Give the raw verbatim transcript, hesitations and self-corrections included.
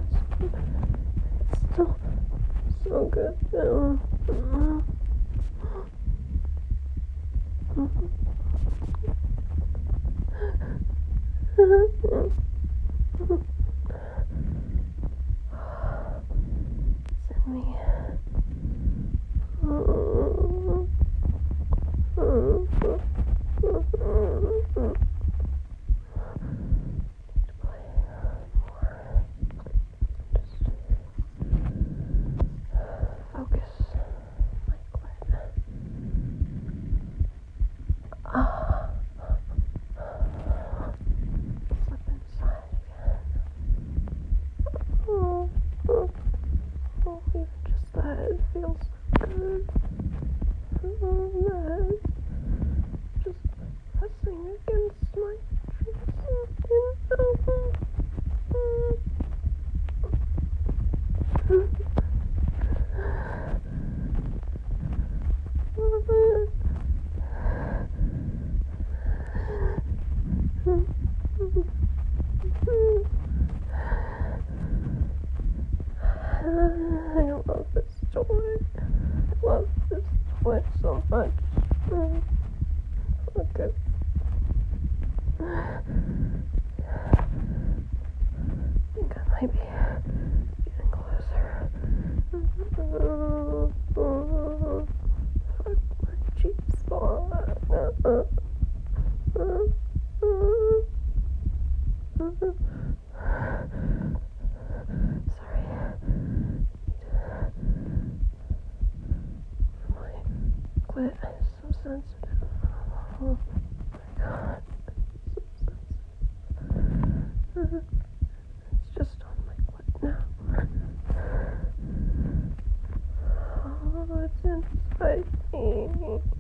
It's, it's still so good now. Send me. Focus. Ah. Slip inside again. Oh, oh, oh, even just that, it feels so good. Oh, that. Just pressing against my I love this toy. I love this toy so much. Look at I think I might be getting closer. Fuck my cheap spot. Sorry. My clit is so sensitive. Oh my god. So sensitive. It's just on my clit now. Oh, it's inside me.